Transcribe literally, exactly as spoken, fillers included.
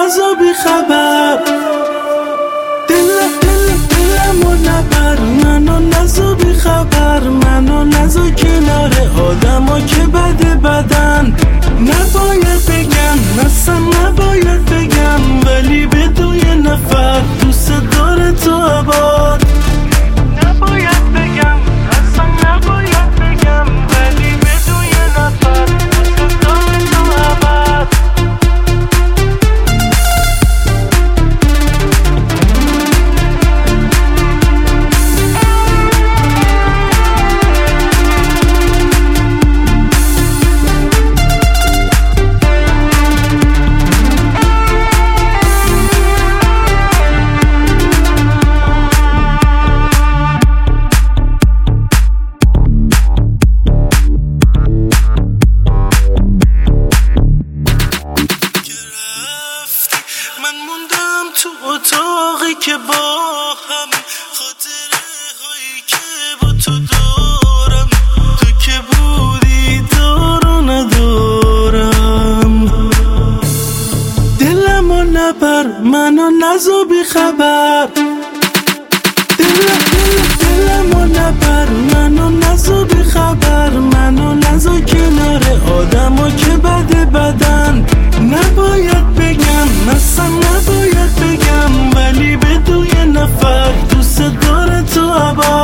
نزا بی خبر. دل دل دلمو نبر، منو نزا بی خبر. منو نزا کنار آدما که بده بدن. نباید بگم، اصلا نباید بگم، ولی بدون یه نفر دوست داره تو آباد. نباید بگم، اصلا نباید بگم، ولی بدون یه نفر دوست داره تو آباد. تو اتاقی که با هم خاطره هایی که با تو دارم، تو که بودی دارو ندارم. دلمو نبر، منو نزا بی خبر. دل دل دلمو نبر، منو نزا بی خبر. منو نزا کنار آدما که بده بدن. نباید بگم، اصلا نباید بگم، ولی بدون یه نفر دوست داره تو آباد.